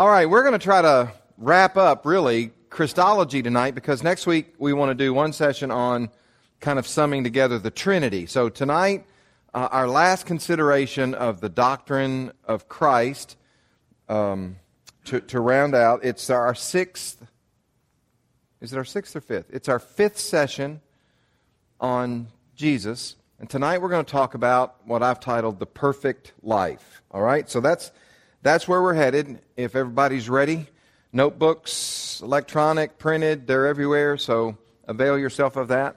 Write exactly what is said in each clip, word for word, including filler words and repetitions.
All right, we're going to try to wrap up, really, Christology tonight, because next week we want to do one session on kind of summing together the Trinity. So tonight, uh, our last consideration of the doctrine of Christ, um, to, to round out, it's our sixth, is it our sixth or fifth? It's our fifth session on Jesus. And tonight we're going to talk about what I've titled the perfect life. All right, so that's that's where we're headed. If everybody's ready, notebooks, electronic, printed, they're everywhere, so avail yourself of that.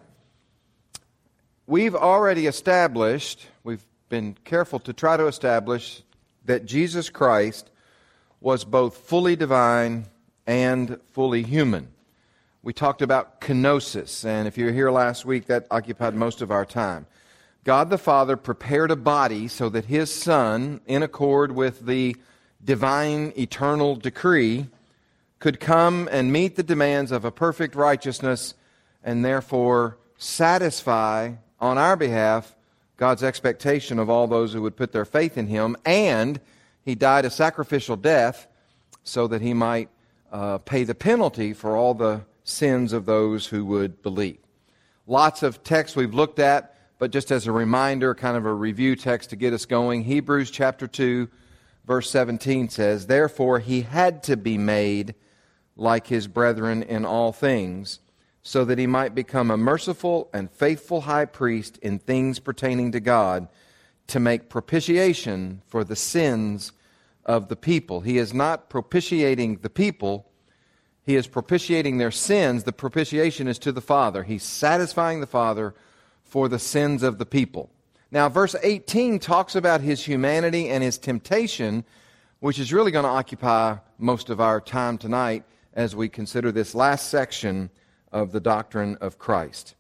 We've already established, we've been careful to try to establish that Jesus Christ was both fully divine and fully human. We talked about kenosis, and if you were here last week, that occupied most of our time. God the Father prepared a body so that His Son, in accord with the divine eternal decree, could come and meet the demands of a perfect righteousness and therefore satisfy on our behalf God's expectation of all those who would put their faith in Him. And He died a sacrificial death so that He might uh, pay the penalty for all the sins of those who would believe. Lots of texts we've looked at, but just as a reminder, kind of a review text to get us going, Hebrews chapter two, verse seventeen says, "Therefore He had to be made like His brethren in all things, so that He might become a merciful and faithful high priest in things pertaining to God, to make propitiation for the sins of the people." He is not propitiating the people, He is propitiating their sins. The propitiation is to the Father. He's satisfying the Father for the sins of the people. Now, verse eighteen talks about His humanity and His temptation, which is really going to occupy most of our time tonight as we consider this last section of the doctrine of Christ.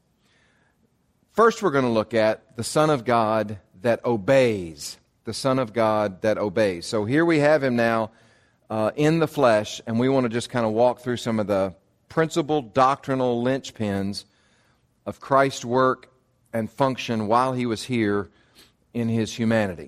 First, we're going to look at the Son of God that obeys. The Son of God that obeys. So here we have Him now uh, in the flesh, and we want to just kind of walk through some of the principal doctrinal linchpins of Christ's work and function while He was here in His humanity.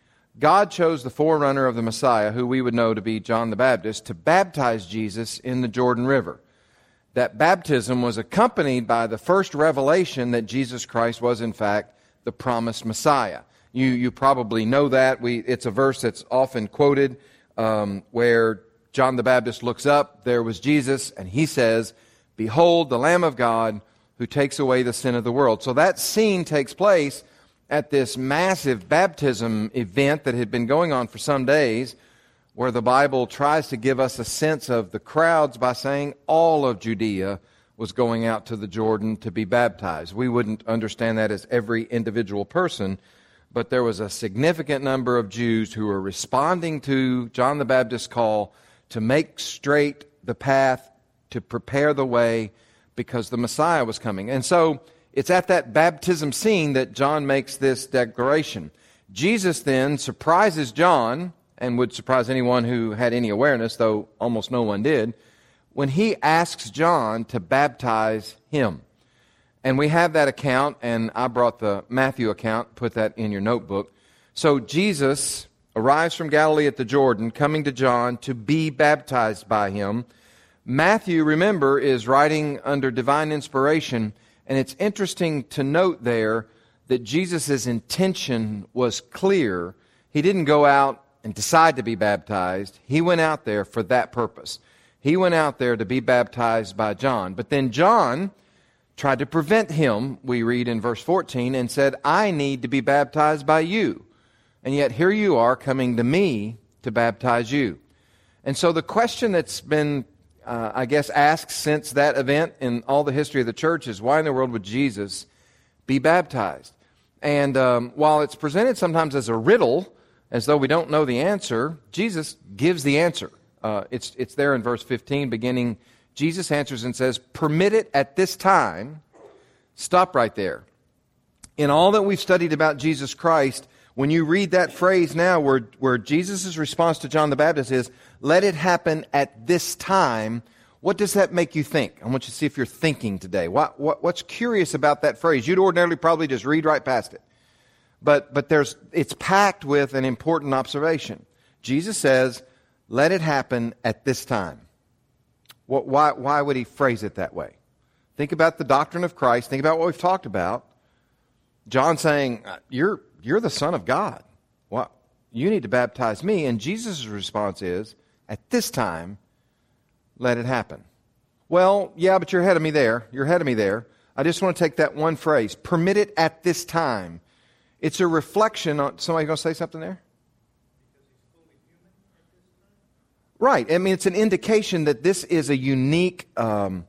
God chose the forerunner of the Messiah, who we would know to be John the Baptist, to baptize Jesus in the Jordan River. That baptism was accompanied by the first revelation that Jesus Christ was, in fact, the promised Messiah. You you probably know that. We It's a verse that's often quoted um, where John the Baptist looks up, there was Jesus, and he says, "Behold, the Lamb of God who takes away the sin of the world." So that scene takes place at this massive baptism event that had been going on for some days, where the Bible tries to give us a sense of the crowds by saying all of Judea was going out to the Jordan to be baptized. We wouldn't understand that as every individual person, but there was a significant number of Jews who were responding to John the Baptist's call to make straight the path, to prepare the way, because the Messiah was coming. And so it's at that baptism scene that John makes this declaration. Jesus then surprises John, and would surprise anyone who had any awareness, though almost no one did, when he asks John to baptize him. And we have that account, and I brought the Matthew account, put that in your notebook. So Jesus arrives from Galilee at the Jordan, coming to John to be baptized by him. Matthew, remember, is writing under divine inspiration, and it's interesting to note there that Jesus' intention was clear. He didn't go out and decide to be baptized. He went out there for that purpose. He went out there to be baptized by John. But then John tried to prevent him, we read in verse fourteen, and said, "I need to be baptized by you. And yet here you are coming to me to baptize you." And so the question that's been Uh, I guess, asked since that event in all the history of the church is, why in the world would Jesus be baptized? And um, while it's presented sometimes as a riddle, as though we don't know the answer, Jesus gives the answer. Uh, it's it's there in verse fifteen, beginning, Jesus answers and says, "Permit it at this time." Stop right there. In all that we've studied about Jesus Christ, when you read that phrase now where, where Jesus' response to John the Baptist is, "Let it happen at this time," what does that make you think? I want you to see if you're thinking today. What, what, what's curious about that phrase? You'd ordinarily probably just read right past it. But, but there's, it's packed with an important observation. Jesus says, let it happen at this time. What, why, why would he phrase it that way? Think about the doctrine of Christ. Think about what we've talked about. John saying, you're, you're the Son of God. Well, you need to baptize me. And Jesus' response is, at this time, let it happen. Well, yeah, but you're ahead of me there. You're ahead of me there. I just want to take that one phrase, permit it at this time. It's a reflection on, somebody going to say something there? Right. I mean, it's an indication that this is a unique um,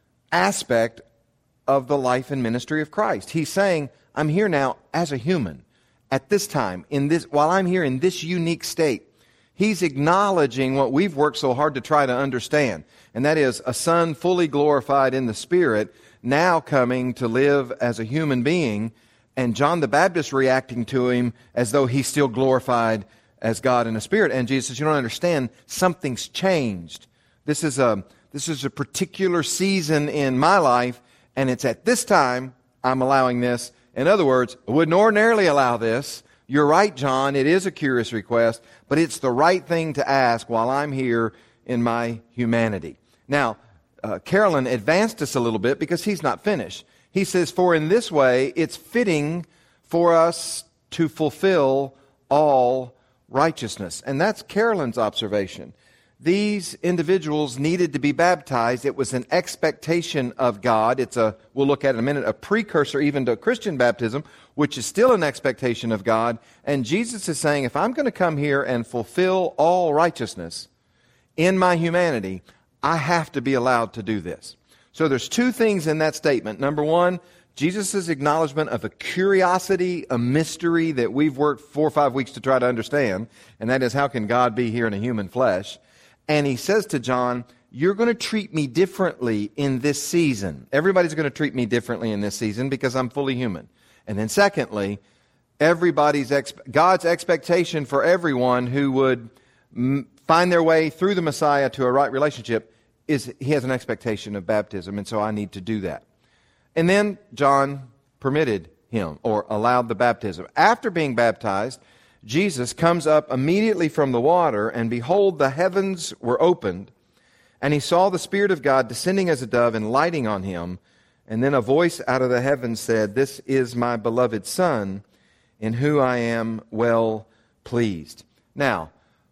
aspect of the life and ministry of Christ. He's saying, I'm here now as a human at this time, in this, while I'm here in this unique state. He's acknowledging what we've worked so hard to try to understand, and that is a son fully glorified in the Spirit, now coming to live as a human being, and John the Baptist reacting to him as though he's still glorified as God in the Spirit. And Jesus says, you don't understand, something's changed. This is a this is a particular season in my life, and it's at this time I'm allowing this. In other words, I wouldn't ordinarily allow this. You're right, John, it is a curious request, but it's the right thing to ask while I'm here in my humanity. Now, uh, Carolyn advanced us a little bit because he's not finished. He says, for in this way it's fitting for us to fulfill all righteousness. And that's Carolyn's observation. These individuals needed to be baptized. It was an expectation of God. It's a, we'll look at in a minute, a precursor even to Christian baptism, which is still an expectation of God. And Jesus is saying, if I'm going to come here and fulfill all righteousness in my humanity, I have to be allowed to do this. So there's two things in that statement. Number one, Jesus' acknowledgement of a curiosity, a mystery that we've worked four or five weeks to try to understand, and that is, how can God be here in a human flesh? And he says to John, you're going to treat me differently in this season. Everybody's going to treat me differently in this season because I'm fully human. And then secondly, everybody's ex- God's expectation for everyone who would m- find their way through the Messiah to a right relationship is he has an expectation of baptism, and so I need to do that. And then John permitted him, or allowed the baptism. After being baptized, Jesus comes up immediately from the water, and behold, the heavens were opened, and he saw the Spirit of God descending as a dove and lighting on him. And then a voice out of the heavens said, this is my beloved Son, in whom I am well pleased. Now,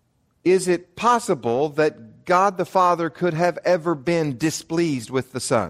is it possible that God the Father could have ever been displeased with the Son?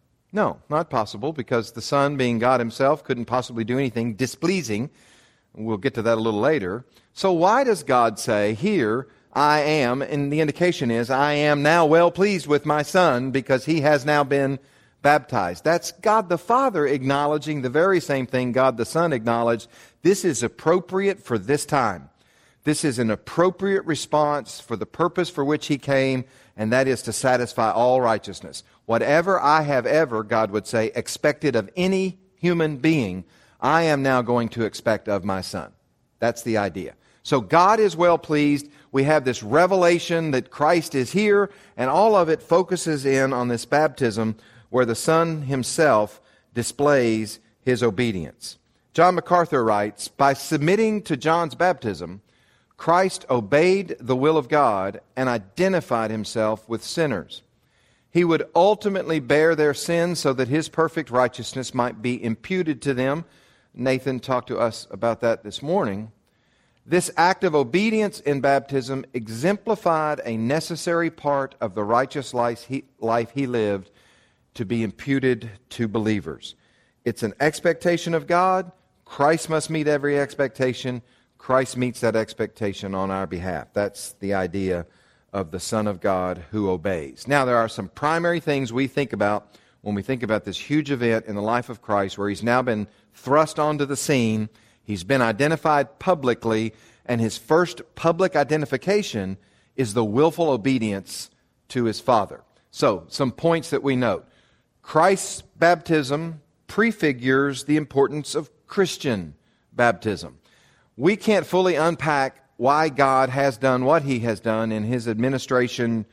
No, not possible, because the Son, being God himself, couldn't possibly do anything displeasing. We'll get to that a little later. So why does God say, here, I am, and the indication is, I am now well pleased with my Son because he has now been baptized? That's God the Father acknowledging the very same thing God the Son acknowledged. This is appropriate for this time. This is an appropriate response for the purpose for which he came, and that is to satisfy all righteousness. Whatever I have ever, God would say, expected of any human being, I am now going to expect of my Son. That's the idea. So God is well pleased. We have this revelation that Christ is here, and all of it focuses in on this baptism where the Son himself displays his obedience. John MacArthur writes, by submitting to John's baptism, Christ obeyed the will of God and identified himself with sinners. He would ultimately bear their sins so that his perfect righteousness might be imputed to them. Nathan talked to us about that this morning. This act of obedience in baptism exemplified a necessary part of the righteous life he, life he lived to be imputed to believers. It's an expectation of God. Christ must meet every expectation. Christ meets that expectation on our behalf. That's the idea of the Son of God who obeys. Now, there are some primary things we think about when we think about this huge event in the life of Christ where he's now been thrust onto the scene. He's been identified publicly, and his first public identification is the willful obedience to his Father. So, some points that we note. Christ's baptism prefigures the importance of Christian baptism. We can't fully unpack why God has done what he has done in his administration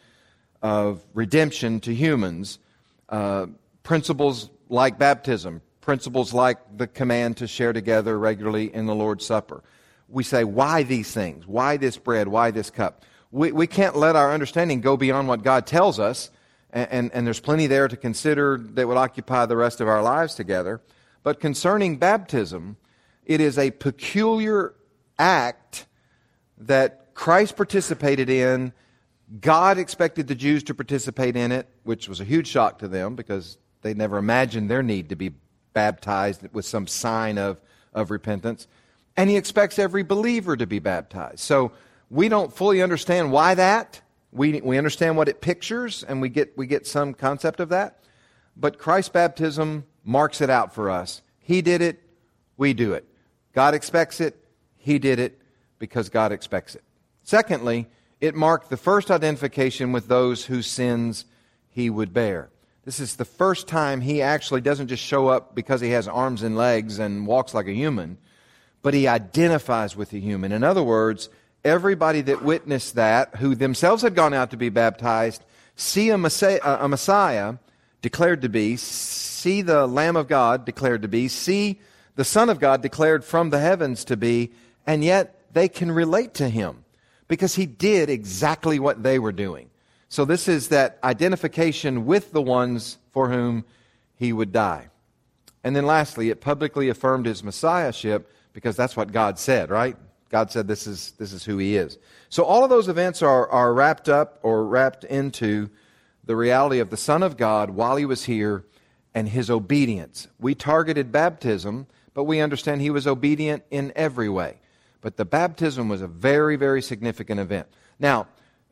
of redemption to humans. Uh, principles like baptism, principles like the command to share together regularly in the Lord's Supper. We say, why these things? Why this bread? Why this cup? we, we can't let our understanding go beyond what God tells us, and, and, and there's plenty there to consider that would occupy the rest of our lives together. But concerning baptism, it is a peculiar act that Christ participated in. God expected the Jews to participate in it, which was a huge shock to them because they never imagined their need to be baptized with some sign of, of repentance. And He expects every believer to be baptized. So we don't fully understand why that. We, we understand what it pictures, and we get, we get some concept of that. But Christ's baptism marks it out for us. He did it, we do it. God expects it, He did it because God expects it. Secondly, it marked the first identification with those whose sins He would bear. This is the first time He actually doesn't just show up because He has arms and legs and walks like a human, but He identifies with a human. In other words, everybody that witnessed that, who themselves had gone out to be baptized, see a Messiah, a Messiah declared to be, see the Lamb of God declared to be, see the Son of God declared from the heavens to be, and yet they can relate to Him because He did exactly what they were doing. So this is that identification with the ones for whom He would die. And then lastly, it publicly affirmed His Messiahship because that's what God said, right? God said this is this is who He is. So all of those events are, are wrapped up or wrapped into the reality of the Son of God while He was here and His obedience. We targeted baptism, but we understand He was obedient in every way. But the baptism was a very, very significant event. Now,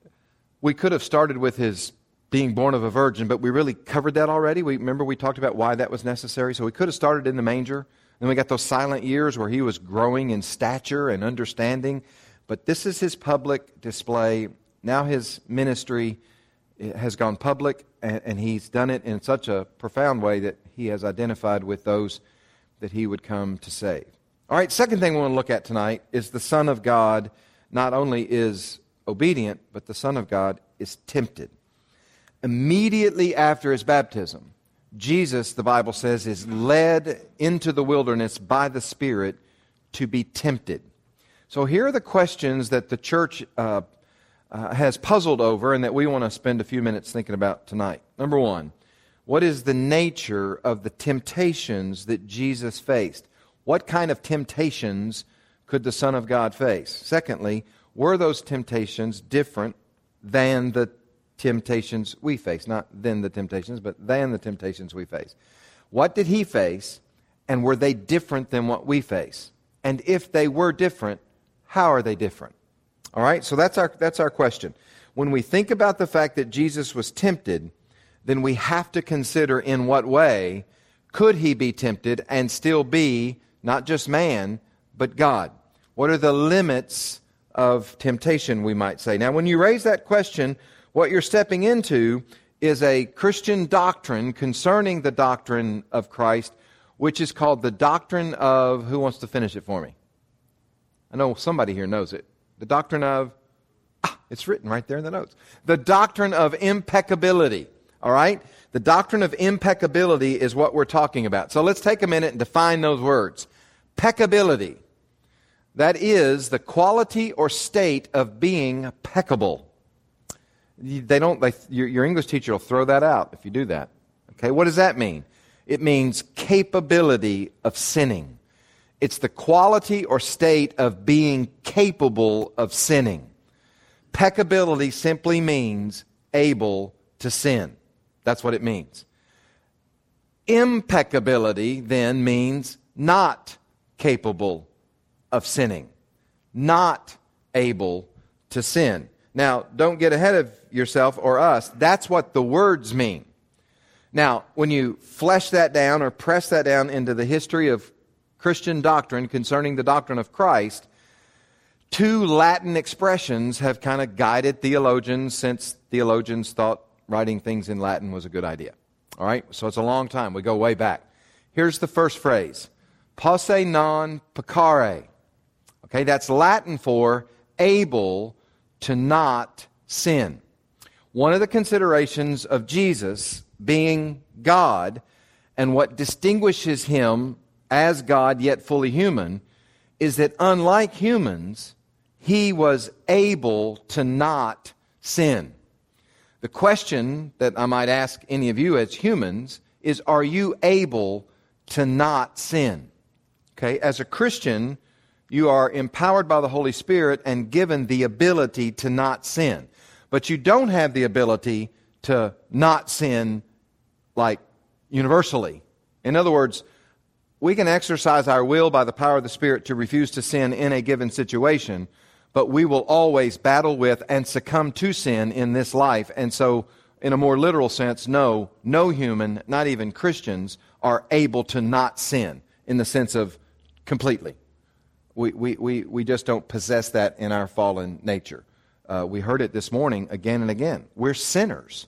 we could have started with His being born of a virgin, but we really covered that already. We remember we talked about why that was necessary. So we could have started in the manger. Then we got those silent years where He was growing in stature and understanding. But this is His public display. Now His ministry has gone public, and, and He's done it in such a profound way that He has identified with those that He would come to save. All right, second thing we want to look at tonight is the Son of God not only is obedient, but the Son of God is tempted. Immediately after His baptism, Jesus, the Bible says, is led into the wilderness by the Spirit to be tempted. So here are the questions that the church uh, uh, has puzzled over and that we want to spend a few minutes thinking about tonight. Number one, what is the nature of the temptations that Jesus faced? What kind of temptations could the Son of God face? Secondly, were those temptations different than the temptations we face? Not than the temptations, but than the temptations we face. What did He face, and were they different than what we face? And if they were different, how are they different? All right, so that's our that's our question. When we think about the fact that Jesus was tempted, then we have to consider in what way could He be tempted and still be not just man, but God. What are the limits of temptation, we might say? Now, when you raise that question, what you're stepping into is a Christian doctrine concerning the doctrine of Christ, which is called the doctrine of, who wants to finish it for me? I know somebody here knows it. The doctrine of, ah, it's written right there in the notes. The doctrine of impeccability, all right? The doctrine of impeccability is what we're talking about. So let's take a minute and define those words. Peccability, that is the quality or state of being peccable. They don't. They, your, your English teacher will throw that out if you do that. Okay, what does that mean? It means capability of sinning. It's the quality or state of being capable of sinning. Peccability simply means able to sin. That's what it means. Impeccability then means not capable of sinning, not able to sin. Now, don't get ahead of yourself or us. That's what the words mean. Now, when you flesh that down or press that down into the history of Christian doctrine concerning the doctrine of Christ, two Latin expressions have kind of guided theologians since theologians thought writing things in Latin was a good idea. All right? So it's a long time. We go way back. Here's the first phrase. Posse non peccare. Okay, that's Latin for able to not sin. One of the considerations of Jesus being God and what distinguishes Him as God yet fully human is that unlike humans, he was able to not sin. The question that I might ask any of you as humans is, are you able to not sin? Okay, as a Christian, you are empowered by the Holy Spirit and given the ability to not sin. But you don't have the ability to not sin like universally. In other words, we can exercise our will by the power of the Spirit to refuse to sin in a given situation, but we will always battle with and succumb to sin in this life. And so, in a more literal sense, no, no human, not even Christians, are able to not sin in the sense of completely. We, we, we, we just don't possess that in our fallen nature. Uh, we heard it this morning again and again. We're sinners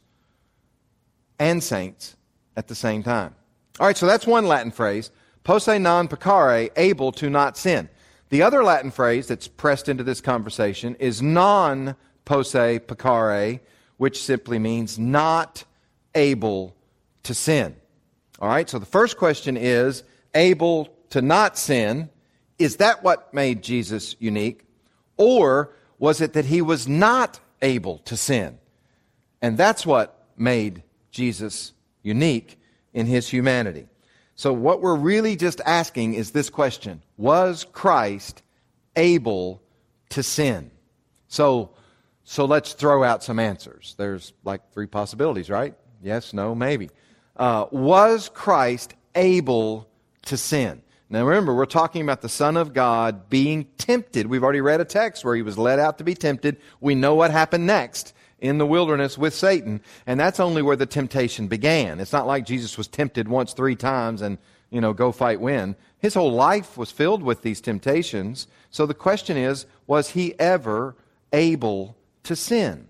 and saints at the same time. All right, so that's one Latin phrase, posse non peccare, able to not sin. The other Latin phrase that's pressed into this conversation is non posse peccare, which simply means not able to sin. All right, so the first question is, able to not sin. Is that what made Jesus unique? Or was it that he was not able to sin? And that's what made Jesus unique in his humanity. So what we're really just asking is this question: was Christ able to sin? So, so let's throw out some answers. There's like three possibilities, right? Yes, no, maybe. Uh, was Christ able to sin? Now remember, we're talking about the Son of God being tempted. We've already read a text where he was led out to be tempted. We know what happened next in the wilderness with Satan, and that's only where the temptation began. It's not like Jesus was tempted once three times and, you know, go fight, win. His whole life was filled with these temptations. So the question is, was he ever able to sin?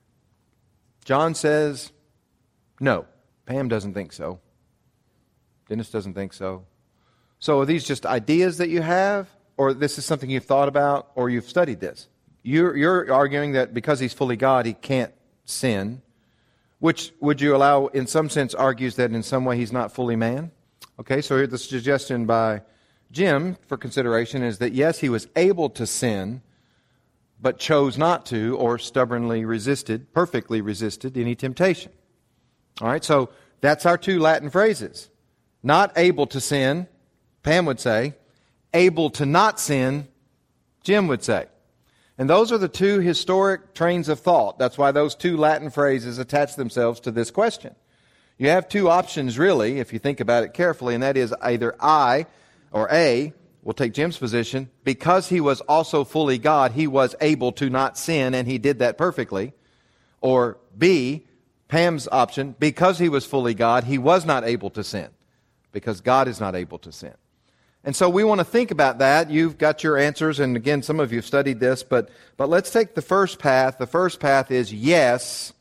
John says no. Pam doesn't think so. Dennis doesn't think so. So are these just ideas that you have, or this is something you've thought about, or you've studied this? You're, you're arguing that because he's fully God, he can't sin, which would you allow, in some sense, argues that in some way he's not fully man? Okay, so here the suggestion by Jim for consideration is that yes, he was able to sin, but chose not to, or stubbornly resisted, perfectly resisted any temptation. All right, so that's our two Latin phrases. Not able to sin, Pam would say. Able to not sin, Jim would say. And those are the two historic trains of thought. That's why those two Latin phrases attach themselves to this question. You have two options, really, if you think about it carefully, and that is either I, or A, we'll take Jim's position, because he was also fully God, he was able to not sin, and he did that perfectly. Or B, Pam's option, because he was fully God, he was not able to sin, because God is not able to sin. And so we want to think about that. You've got your answers, and again, some of you have studied this, but, but let's take the first path. The first path is yes,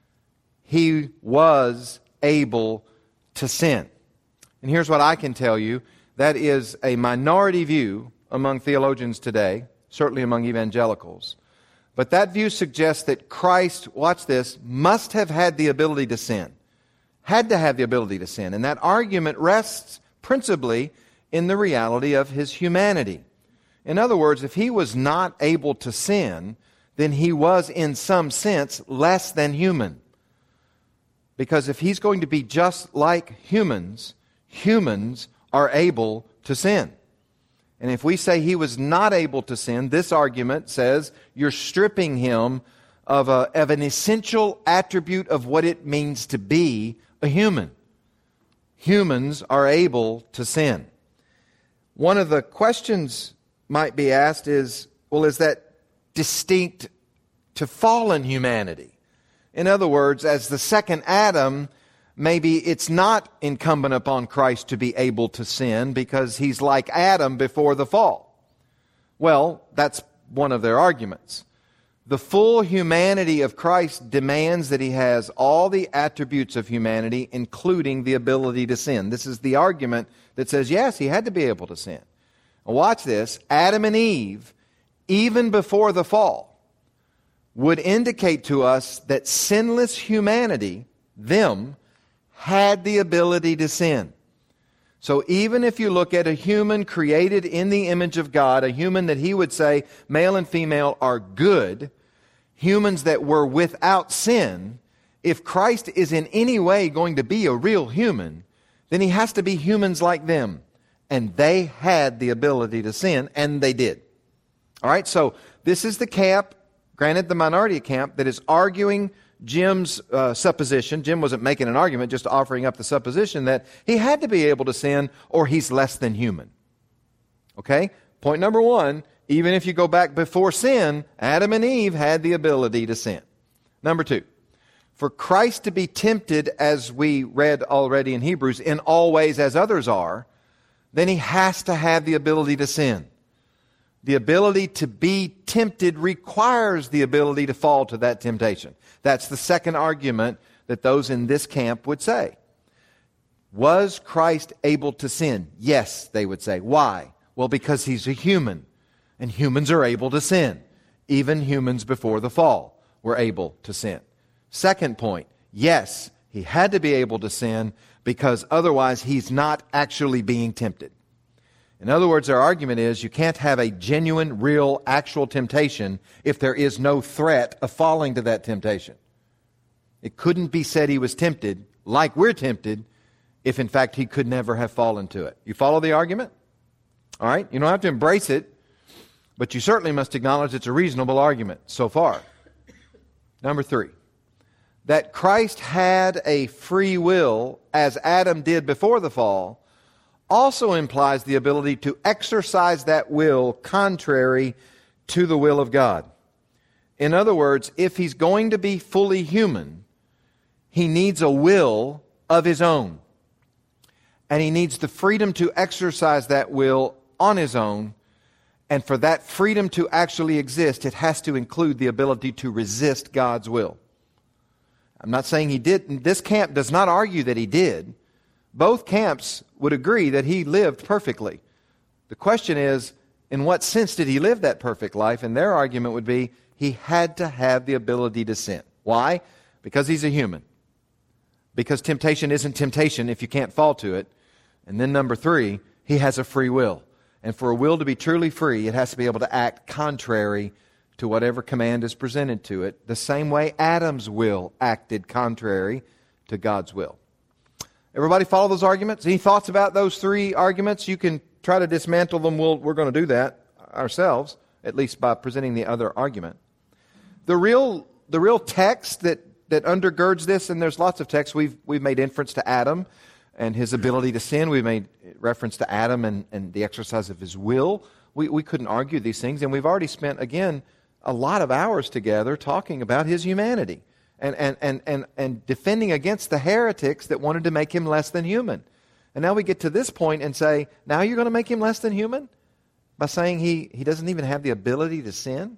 he was able to sin. And here's what I can tell you. That is a minority view among theologians today, certainly among evangelicals. But that view suggests that Christ, watch this, must have had the ability to sin. Had to have the ability to sin. And that argument rests principally in the reality of his humanity. In other words, if he was not able to sin, then he was in some sense less than human. Because if he's going to be just like humans, humans are able to sin. And if we say he was not able to sin, this argument says you're stripping him of, a, of an essential attribute of what it means to be a human. Humans are able to sin. One of the questions might be asked is, well, is that distinct to fallen humanity? In other words, as the second Adam, maybe it's not incumbent upon Christ to be able to sin because he's like Adam before the fall. Well, that's one of their arguments. The full humanity of Christ demands that he has all the attributes of humanity, including the ability to sin. This is the argument that says, yes, he had to be able to sin. Now watch this. Adam and Eve, even before the fall, would indicate to us that sinless humanity, them, had the ability to sin. So even if you look at a human created in the image of God, a human that he would say male and female are good, humans that were without sin, if Christ is in any way going to be a real human, then he has to be humans like them. And they had the ability to sin, and they did. All right, so this is the camp, granted the minority camp, that is arguing Jim's uh, supposition. Jim wasn't making an argument, just offering up the supposition that he had to be able to sin or he's less than human. Okay? Point number one, even if you go back before sin, Adam and Eve had the ability to sin. Number two, for Christ to be tempted, as we read already in Hebrews, in all ways as others are, then he has to have the ability to sin. The ability to be tempted requires the ability to fall to that temptation. That's the second argument that those in this camp would say. Was Christ able to sin? Yes, they would say. Why? Well, because he's a human, and humans are able to sin. Even humans before the fall were able to sin. Second point, yes, he had to be able to sin because otherwise he's not actually being tempted. In other words, their argument is you can't have a genuine, real, actual temptation if there is no threat of falling to that temptation. It couldn't be said he was tempted like we're tempted if in fact he could never have fallen to it. You follow the argument? All right? You don't have to embrace it, but you certainly must acknowledge it's a reasonable argument so far. Number three, that Christ had a free will as Adam did before the fall also implies the ability to exercise that will contrary to the will of God. In other words, if he's going to be fully human, he needs a will of his own. And he needs the freedom to exercise that will on his own. And for that freedom to actually exist, it has to include the ability to resist God's will. I'm not saying he did. This camp does not argue that he did. Both camps would agree that he lived perfectly. The question is, in what sense did he live that perfect life? And their argument would be, he had to have the ability to sin. Why? Because he's a human. Because temptation isn't temptation if you can't fall to it. And then number three, he has a free will. And for a will to be truly free, it has to be able to act contrary to whatever command is presented to it, the same way Adam's will acted contrary to God's will. Everybody follow those arguments? Any thoughts about those three arguments? You can try to dismantle them. We'll, we're going to do that ourselves, at least by presenting the other argument. The real, the real text that, that undergirds this, and there's lots of texts, we've, we've made inference to Adam and his ability to sin. We've made reference to Adam and, and the exercise of his will. We, we couldn't argue these things, and we've already spent, again, a lot of hours together talking about his humanity. And, and, and, and, and defending against the heretics that wanted to make him less than human. And now we get to this point and say, now you're going to make him less than human? By saying he, he doesn't even have the ability to sin?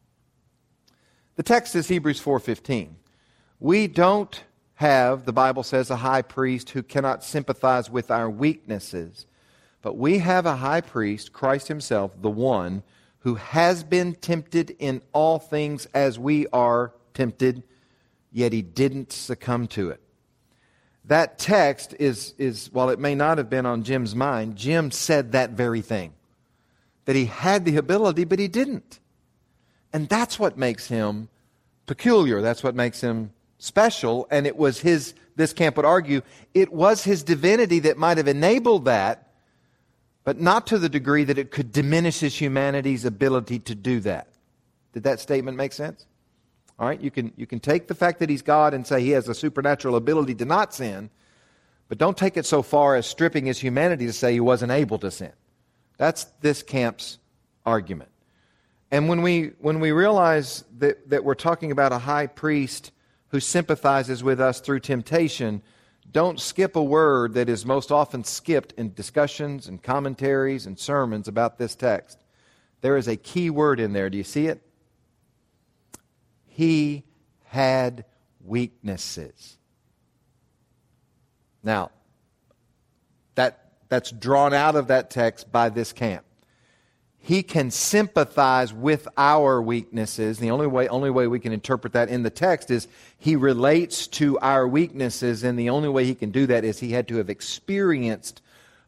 The text is Hebrews four fifteen. We don't have, the Bible says, a high priest who cannot sympathize with our weaknesses. But we have a high priest, Christ himself, the one who has been tempted in all things as we are tempted, yet he didn't succumb to it. That text is, is, while it may not have been on Jim's mind, Jim said that very thing. That he had the ability, but he didn't. And that's what makes him peculiar. That's what makes him special. And it was his, this camp would argue, it was his divinity that might have enabled that, but not to the degree that it could diminish his humanity's ability to do that. Did that statement make sense? All right, you can, you can take the fact that he's God and say he has a supernatural ability to not sin, but don't take it so far as stripping his humanity to say he wasn't able to sin. That's this camp's argument. And when we, when we realize that, that we're talking about a high priest who sympathizes with us through temptation, don't skip a word that is most often skipped in discussions and commentaries and sermons about this text. There is a key word in there. Do you see it? He had weaknesses. Now, that, that's drawn out of that text by this camp. He can sympathize with our weaknesses. The only way, only way we can interpret that in the text is he relates to our weaknesses, and the only way he can do that is he had to have experienced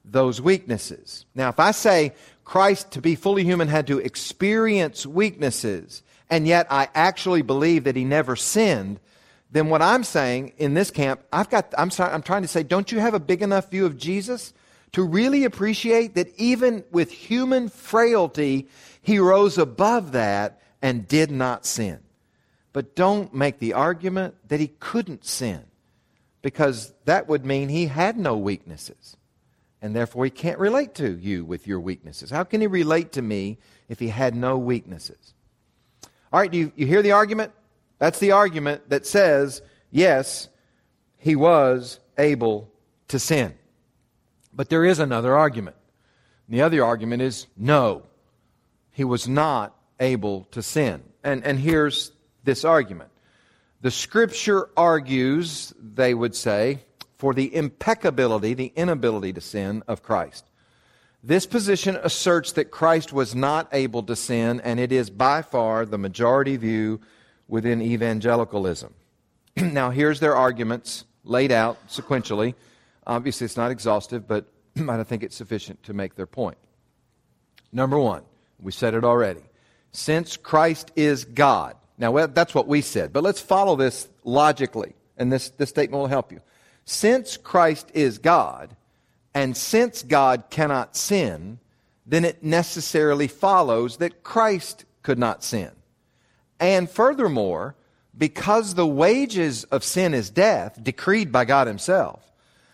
those weaknesses. Now, if I say Christ, to be fully human, had to experience weaknesses, and yet I actually believe that he never sinned, then what I'm saying in this camp, I've got, I'm sorry, I'm trying to say, don't you have a big enough view of Jesus to really appreciate that even with human frailty, he rose above that and did not sin? But don't make the argument that he couldn't sin, because that would mean he had no weaknesses, and therefore he can't relate to you with your weaknesses. How can he relate to me if he had no weaknesses? All right, do you, you hear the argument? That's the argument that says, yes, he was able to sin. But there is another argument. The other argument is, no, he was not able to sin. And, and here's this argument. The Scripture argues, they would say, for the impeccability, the inability to sin of Christ. This position asserts that Christ was not able to sin, and it is by far the majority view within evangelicalism. Now, here's their arguments laid out sequentially. Obviously, it's not exhaustive, but I think it's sufficient to make their point. Number one, we said it already. Since Christ is God. Now, well, that's what we said, but let's follow this logically, and this, this statement will help you. Since Christ is God, and since God cannot sin, then it necessarily follows that Christ could not sin. And furthermore, because the wages of sin is death, decreed by God himself,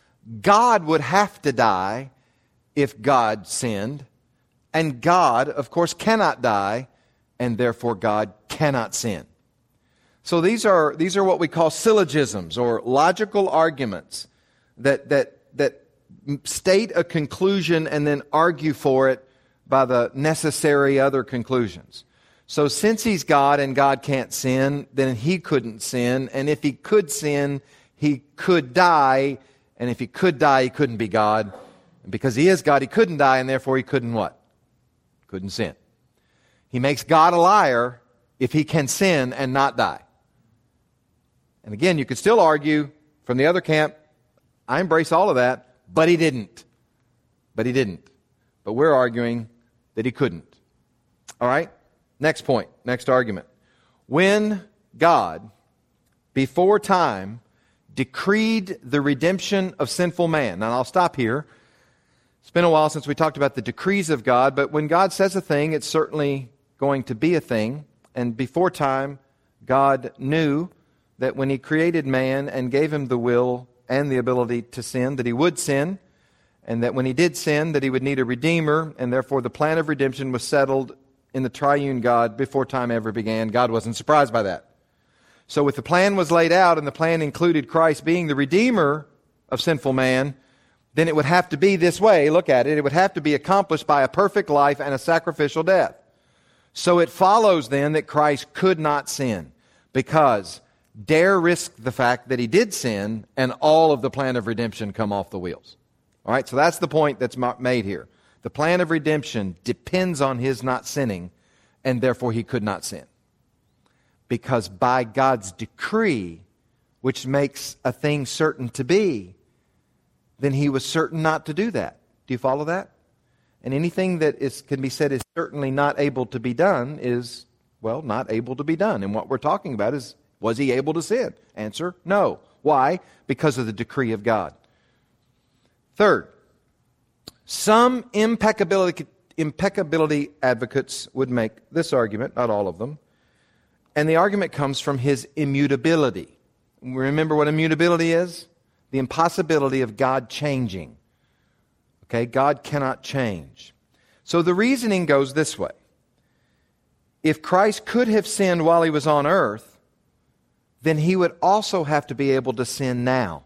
God would have to die if God sinned, and God, of course, cannot die, and therefore God cannot sin. So these are these are what we call syllogisms, or logical arguments that that that state a conclusion and then argue for it by the necessary other conclusions. So since he's God and God can't sin, then he couldn't sin. And if he could sin, he could die. And if he could die, he couldn't be God. And because he is God, he couldn't die, and therefore he couldn't what? Couldn't sin. He makes God a liar if he can sin and not die. And again, you could still argue from the other camp, I embrace all of that, but he didn't. But he didn't. But we're arguing that he couldn't. All right? Next point, next argument. When God, before time, decreed the redemption of sinful man. Now, I'll stop here. It's been a while since we talked about the decrees of God, but when God says a thing, it's certainly going to be a thing. And before time, God knew that when he created man and gave him the will and the ability to sin, that he would sin, and that when he did sin, that he would need a redeemer, and therefore the plan of redemption was settled in the triune God before time ever began. God wasn't surprised by that. So if the plan was laid out and the plan included Christ being the Redeemer of sinful man, then it would have to be this way. Look at it. It would have to be accomplished by a perfect life and a sacrificial death. So it follows then that Christ could not sin, because dare risk the fact that he did sin and all of the plan of redemption come off the wheels. All right, so that's the point that's made here. The plan of redemption depends on his not sinning, and therefore he could not sin. Because by God's decree, which makes a thing certain to be, then he was certain not to do that. Do you follow that? And anything that is, can be said is certainly not able to be done is, well, not able to be done. And what we're talking about is, was he able to sin? Answer, no. Why? Because of the decree of God. Third, some impeccability, impeccability advocates would make this argument, not all of them, and the argument comes from his immutability. Remember what immutability is? The impossibility of God changing. Okay, God cannot change. So the reasoning goes this way. If Christ could have sinned while he was on earth, then he would also have to be able to sin now,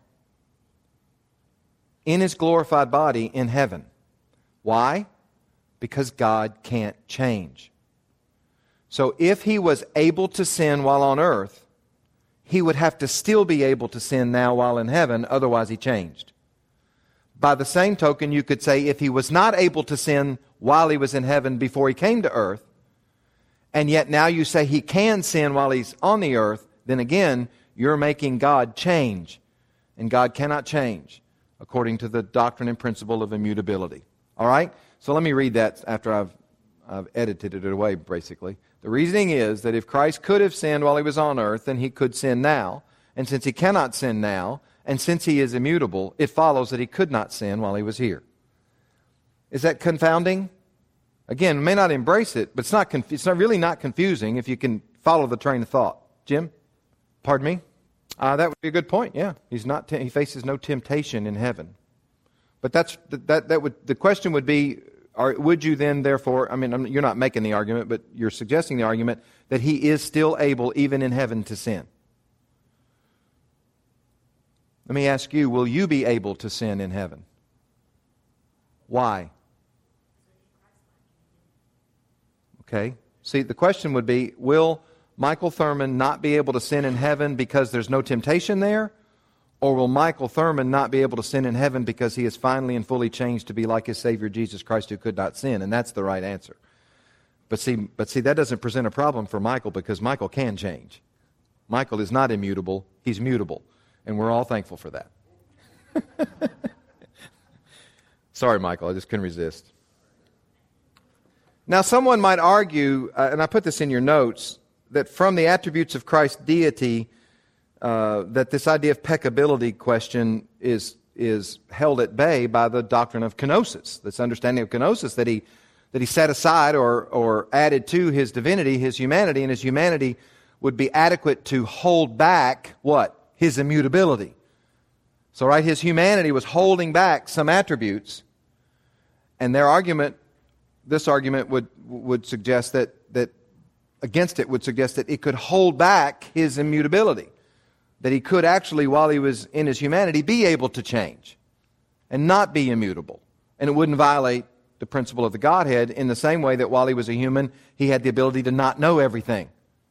in his glorified body in heaven. Why? Because God can't change. So if he was able to sin while on earth, he would have to still be able to sin now while in heaven, otherwise he changed. By the same token, you could say if he was not able to sin while he was in heaven before he came to earth, and yet now you say he can sin while he's on the earth, then again, you're making God change. And God cannot change. according to the doctrine and principle of immutability. All right? So let me read that after I've, I've edited it away, basically. The reasoning is that if Christ could have sinned while he was on earth, then he could sin now. And since he cannot sin now, and since he is immutable, it follows that he could not sin while he was here. Is that confounding? Again, we may not embrace it, but it's not, conf- it's not really not confusing if you can follow the train of thought. Jim? Pardon me? Uh, that would be a good point, yeah. He's not te- he faces no temptation in heaven. But that's that that would the question would be, are, would you then therefore, I mean, I'm, you're not making the argument, but you're suggesting the argument that he is still able, even in heaven, to sin. Let me ask you, will you be able to sin in heaven? Why? Okay. See, the question would be, will Michael Thurman not be able to sin in heaven because there's no temptation there? Or will Michael Thurman not be able to sin in heaven because he is finally and fully changed to be like his Savior Jesus Christ who could not sin? And that's the right answer. But see, but see, that doesn't present a problem for Michael because Michael can change. Michael is not immutable, he's mutable. And we're all thankful for that. Sorry, Michael, I just couldn't resist. Now, someone might argue, uh, and I put this in your notes, that from the attributes of Christ's deity, uh, that this idea of peccability question is is held at bay by the doctrine of kenosis, this understanding of kenosis, that he that he set aside or or added to his divinity, his humanity, and his humanity would be adequate to hold back what? His immutability. So, right, his humanity was holding back some attributes, and their argument, this argument would would suggest that that against it would suggest that it could hold back his immutability. That he could actually, while he was in his humanity, be able to change and not be immutable. And it wouldn't violate the principle of the Godhead in the same way that while he was a human, he had the ability to not know everything.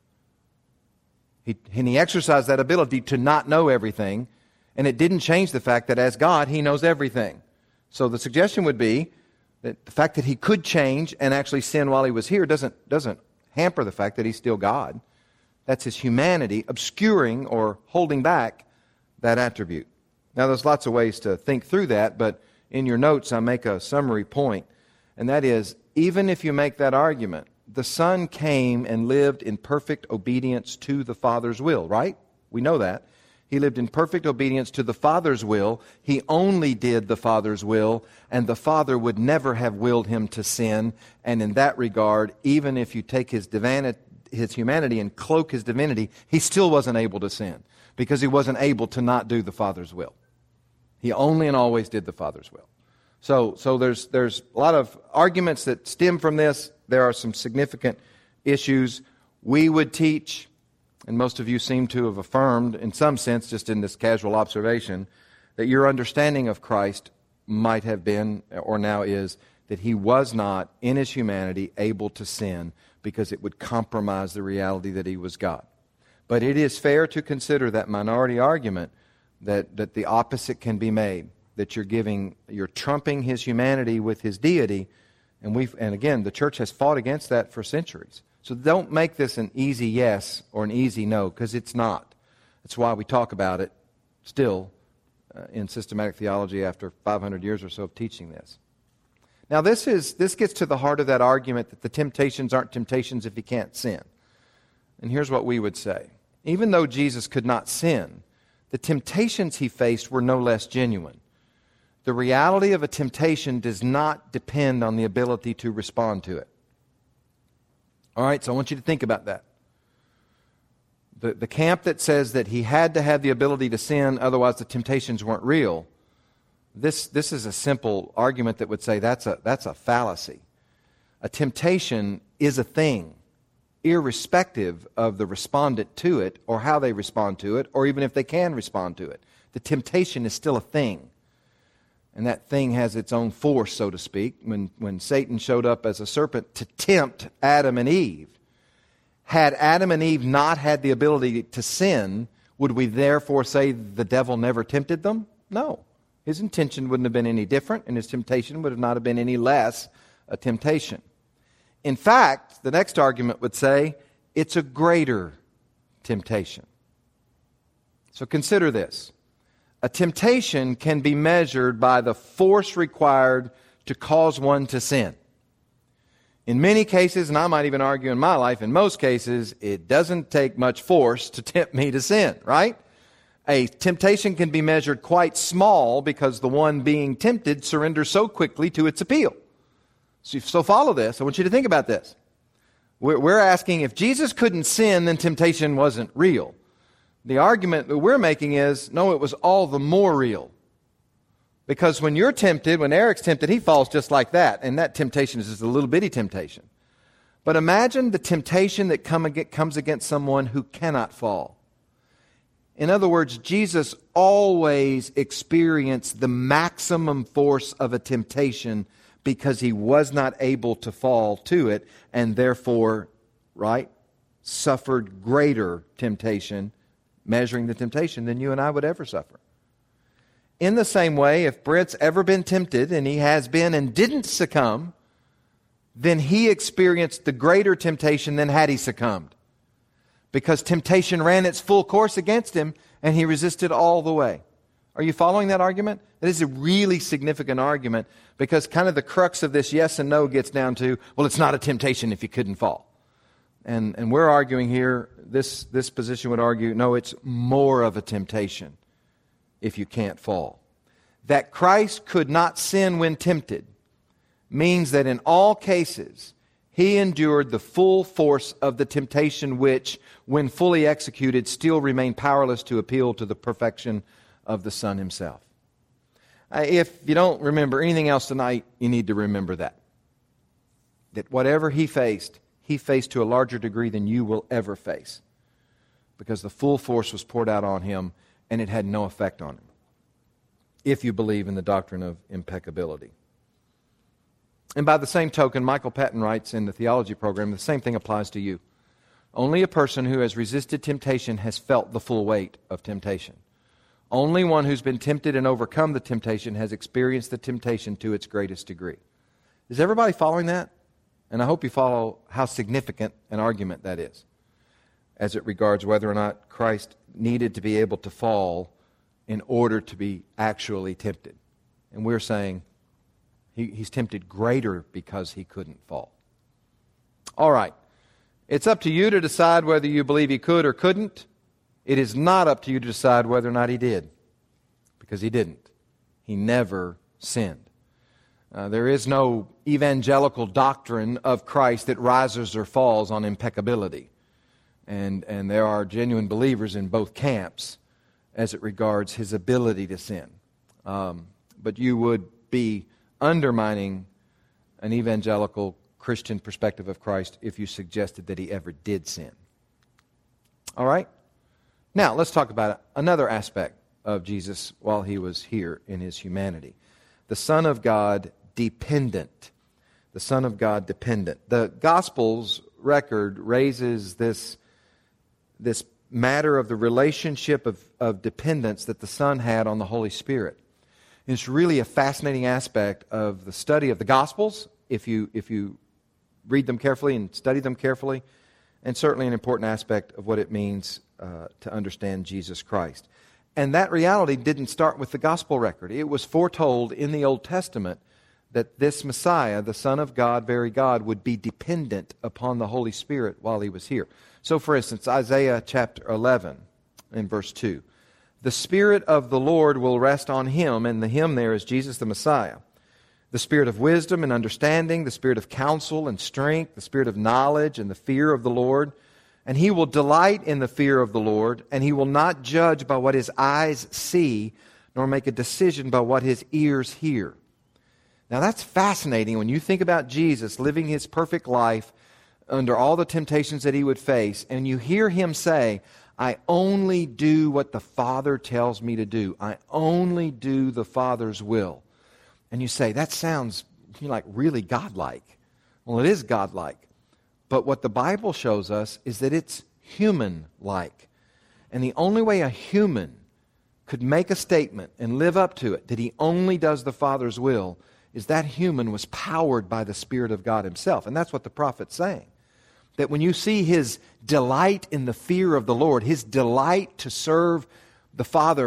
He, and he exercised that ability to not know everything, and it didn't change the fact that as God, he knows everything. So the suggestion would be that the fact that he could change and actually sin while he was here doesn't, doesn't hamper the fact that he's still God. That's his humanity obscuring or holding back that attribute. Now, there's lots of ways to think through that, but in your notes I make a summary point, and that is, even if you make that argument, the Son came and lived in perfect obedience to the Father's will, right? We know that. He lived in perfect obedience to the Father's will. He only did the Father's will, and the Father would never have willed him to sin. And in that regard, even if you take his divinity, his humanity and cloak his divinity, he still wasn't able to sin because he wasn't able to not do the Father's will. He only and always did the Father's will. So, so there's there's a lot of arguments that stem from this. There are some significant issues. We would teach, and most of you seem to have affirmed in some sense, just in this casual observation, that your understanding of Christ might have been, or now is, that he was not, in his humanity, able to sin because it would compromise the reality that he was God. But it is fair to consider that minority argument that, that the opposite can be made, that you're giving, you're trumping his humanity with his deity, and we and again, the church has fought against that for centuries. So don't make this an easy yes or an easy no, because it's not. That's why we talk about it still uh, in systematic theology after five hundred years or so of teaching this. Now, this is this gets to the heart of that argument that the temptations aren't temptations if he can't sin. And here's what we would say. Even though Jesus could not sin, the temptations he faced were no less genuine. The reality of a temptation does not depend on the ability to respond to it. All right, so I want you to think about that. The, the camp that says that he had to have the ability to sin, otherwise the temptations weren't real, This this is a simple argument that would say that's a that's a fallacy. A temptation is a thing, irrespective of the respondent to it or how they respond to it, or even if they can respond to it. The temptation is still a thing. And that thing has its own force, so to speak. When when Satan showed up as a serpent to tempt Adam and Eve, had Adam and Eve not had the ability to sin, would we therefore say the devil never tempted them? No. His intention wouldn't have been any different, and his temptation would have not have been any less a temptation. In fact, the next argument would say it's a greater temptation. So consider this. a temptation can be measured by the force required to cause one to sin. In many cases, and I might even argue in my life, in most cases, it doesn't take much force to tempt me to sin, right? A temptation can be measured quite small because the one being tempted surrenders so quickly to its appeal. So, so follow this. I want you to think about this. We're, we're asking if Jesus couldn't sin, then temptation wasn't real. The argument that we're making is, no, it was all the more real. Because when you're tempted, when Eric's tempted, he falls just like that. And that temptation is just a little bitty temptation. But imagine the temptation that come, comes against someone who cannot fall. In other words, Jesus always experienced the maximum force of a temptation because he was not able to fall to it and therefore, right, suffered greater temptation, measuring the temptation, than you and I would ever suffer. In the same way, if Brent's ever been tempted, and he has been and didn't succumb, then he experienced the greater temptation than had he succumbed. Because temptation ran its full course against him, and he resisted all the way. Are you following that argument? It is a really significant argument, because kind of the crux of this yes and no gets down to, well, it's not a temptation if you couldn't fall. And, and we're arguing here, this, this position would argue, no, it's more of a temptation if you can't fall. That Christ could not sin when tempted means that in all cases, he endured the full force of the temptation which, when fully executed, still remained powerless to appeal to the perfection of the Son himself. If you don't remember anything else tonight, you need to remember that. That whatever he faced, he faced to a larger degree than you will ever face. Because the full force was poured out on him, and it had no effect on him. If you believe in the doctrine of impeccability. And by the same token, Michael Patton writes in the theology program, the same thing applies to you. Only a person who has resisted temptation has felt the full weight of temptation. Only one who's been tempted and overcome the temptation has experienced the temptation to its greatest degree. Is everybody following that? And I hope you follow how significant an argument that is, as it regards whether or not Christ needed to be able to fall in order to be actually tempted. And we're saying he, he's tempted greater because he couldn't fall. All right. It's up to you to decide whether you believe he could or couldn't. It is not up to you to decide whether or not he did, because he didn't. He never sinned. Uh, there is no evangelical doctrine of Christ that rises or falls on impeccability. And, and there are genuine believers in both camps as it regards his ability to sin. Um, but you would be undermining an evangelical Christian perspective of Christ if you suggested that he ever did sin. All right? Now, let's talk about another aspect of Jesus while he was here in his humanity. The Son of God dependent. The Son of God dependent. The Gospels record raises this, this matter of the relationship of, of dependence that the Son had on the Holy Spirit. And it's really a fascinating aspect of the study of the Gospels, if you, if you read them carefully and study them carefully, and certainly an important aspect of what it means uh, to understand Jesus Christ. And that reality didn't start with the Gospel record. It was foretold in the Old Testament that this Messiah, the Son of God, very God, would be dependent upon the Holy Spirit while he was here. So, for instance, Isaiah chapter eleven, in verse two. The Spirit of the Lord will rest on him, and the him there is Jesus the Messiah. The Spirit of wisdom and understanding, the Spirit of counsel and strength, the Spirit of knowledge and the fear of the Lord. And he will delight in the fear of the Lord, and he will not judge by what his eyes see, nor make a decision by what his ears hear. Now that's fascinating when you think about Jesus living his perfect life under all the temptations that he would face, and you hear him say, I only do what the Father tells me to do. I only do the Father's will. And you say, that sounds like really godlike. Well, it is godlike. But what the Bible shows us is that it's human-like. And the only way a human could make a statement and live up to it, that he only does the Father's will, is that human was powered by the Spirit of God himself. And that's what the prophet's saying. That when you see his delight in the fear of the Lord, his delight to serve the Father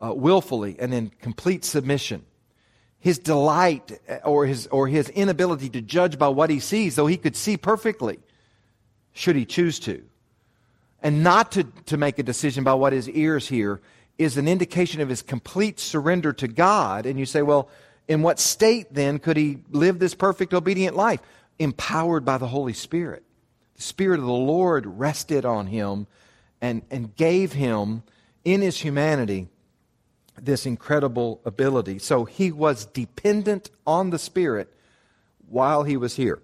uh, willfully and in complete submission. His delight or his, or his inability to judge by what he sees, though he could see perfectly, should he choose to. And not to, to make a decision by what his ears hear is an indication of his complete surrender to God. And you say, well, in what state then could he live this perfect, obedient life? Empowered by the Holy Spirit. The Spirit of the Lord rested on him and, and gave him, in his humanity, this incredible ability. So he was dependent on the Spirit while he was here.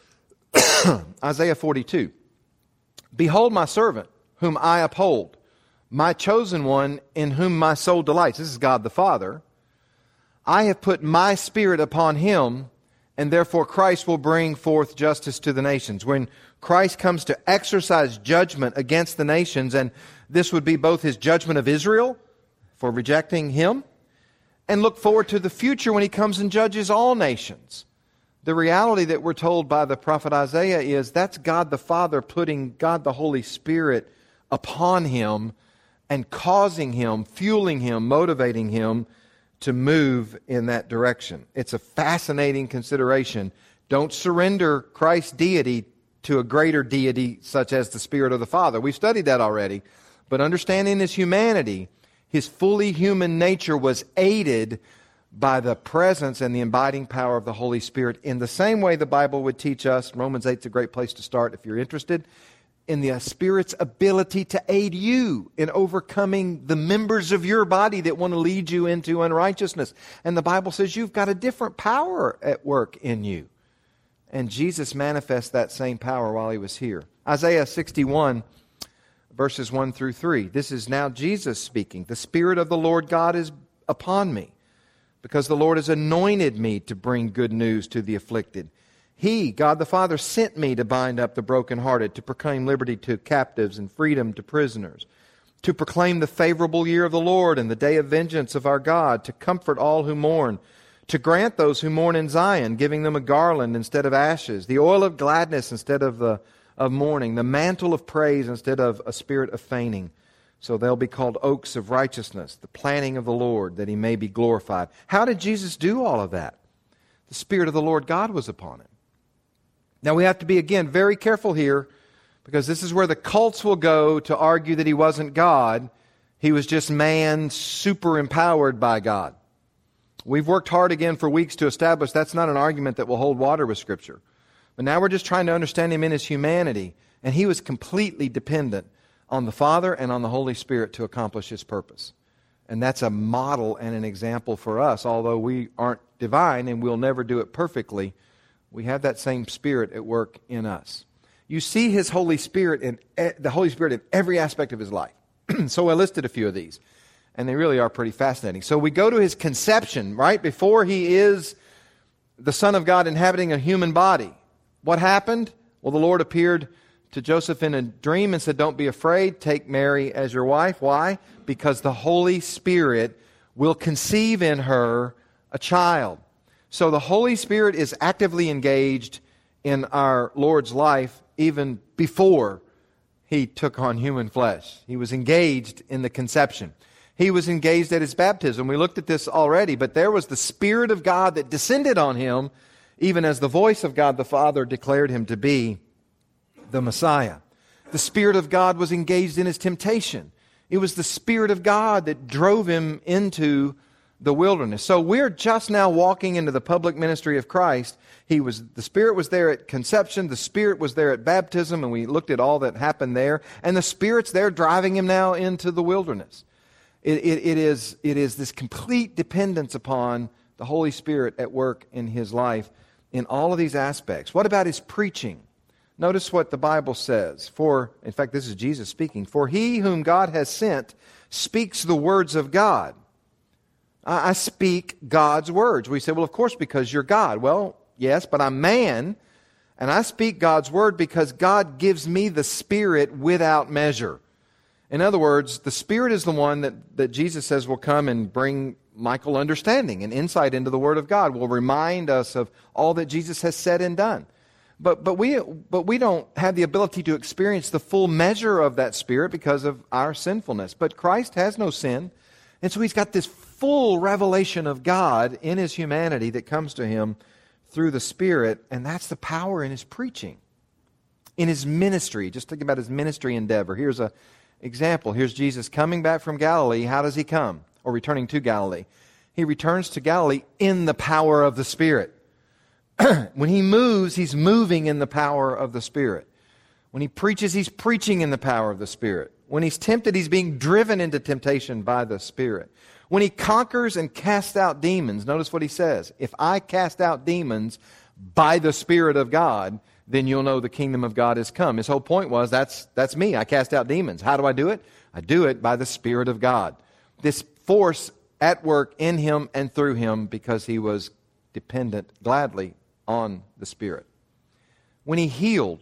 Isaiah forty-two. Behold my servant, whom I uphold, my chosen one, in whom my soul delights. This is God the Father. I have put my Spirit upon him, and therefore Christ will bring forth justice to the nations. When Christ comes to exercise judgment against the nations, and this would be both his judgment of Israel for rejecting him, and look forward to the future when he comes and judges all nations. The reality that we're told by the prophet Isaiah is that's God the Father putting God the Holy Spirit upon him and causing him, fueling him, motivating him to move in that direction. It's a fascinating consideration. Don't surrender Christ's deity to a greater deity such as the Spirit of the Father. We've studied that already. But understanding his humanity, his fully human nature was aided by the presence and the abiding power of the Holy Spirit in the same way the Bible would teach us. Romans eight is a great place to start if you're interested. In the Spirit's ability to aid you in overcoming the members of your body that want to lead you into unrighteousness. And the Bible says you've got a different power at work in you. And Jesus manifests that same power while he was here. Isaiah sixty-one, verses one through three. This is now Jesus speaking. The Spirit of the Lord God is upon me, because the Lord has anointed me to bring good news to the afflicted. He, God the Father, sent me to bind up the brokenhearted, to proclaim liberty to captives and freedom to prisoners, to proclaim the favorable year of the Lord and the day of vengeance of our God, to comfort all who mourn, to grant those who mourn in Zion, giving them a garland instead of ashes, the oil of gladness instead of, the, of mourning, the mantle of praise instead of a spirit of fainting. So they'll be called oaks of righteousness, the planting of the Lord, that he may be glorified. How did Jesus do all of that? The Spirit of the Lord God was upon him. Now we have to be, again, very careful here, because this is where the cults will go to argue that he wasn't God. He was just man super empowered by God. We've worked hard again for weeks to establish that's not an argument that will hold water with Scripture. But now we're just trying to understand him in his humanity. And he was completely dependent on the Father and on the Holy Spirit to accomplish his purpose. And that's a model and an example for us. Although we aren't divine and we'll never do it perfectly, we have that same Spirit at work in us. You see his Holy Spirit in the Holy Spirit in every aspect of his life. So I listed a few of these, and they really are pretty fascinating. So we go to his conception, right? Before he is the Son of God inhabiting a human body. What happened? Well, the Lord appeared to Joseph in a dream and said, don't be afraid, take Mary as your wife. Why? Because the Holy Spirit will conceive in her a child. So the Holy Spirit is actively engaged in our Lord's life even before he took on human flesh. He was engaged in the conception. He was engaged at his baptism. We looked at this already, but there was the Spirit of God that descended on him, even as the voice of God the Father declared him to be the Messiah. The Spirit of God was engaged in his temptation. It was the Spirit of God that drove him into the wilderness. So we're just now walking into the public ministry of Christ. He was, the Spirit was there at conception, the Spirit was there at baptism, and we looked at all that happened there, and the Spirit's there driving him now into the wilderness. It, it, it is, it is this complete dependence upon the Holy Spirit at work in his life in all of these aspects. What about his preaching? Notice what the Bible says. For, in fact, this is Jesus speaking. For he whom God has sent speaks the words of God. I speak God's words. We say, well, of course, because you're God. Well, yes, but I'm man, and I speak God's word because God gives me the Spirit without measure. In other words, the Spirit is the one that, that Jesus says will come and bring Michael understanding and insight into the Word of God, will remind us of all that Jesus has said and done. But but we but we don't have the ability to experience the full measure of that Spirit because of our sinfulness. But Christ has no sin. And so he's got this full revelation of God in his humanity that comes to him through the Spirit, and that's the power in his preaching, in his ministry. Just think about his ministry endeavor. Here's an example. Here's Jesus coming back from Galilee. How does he come? Or returning to Galilee. He returns to Galilee in the power of the Spirit. When he moves, he's moving in the power of the Spirit. When he preaches, he's preaching in the power of the Spirit. When he's tempted, he's being driven into temptation by the Spirit. When he conquers and casts out demons, notice what he says. If I cast out demons by the Spirit of God, then you'll know the kingdom of God has come. His whole point was, that's, that's me. I cast out demons. How do I do it? I do it by the Spirit of God. This force at work in him and through him because he was dependent gladly on the Spirit. When he healed,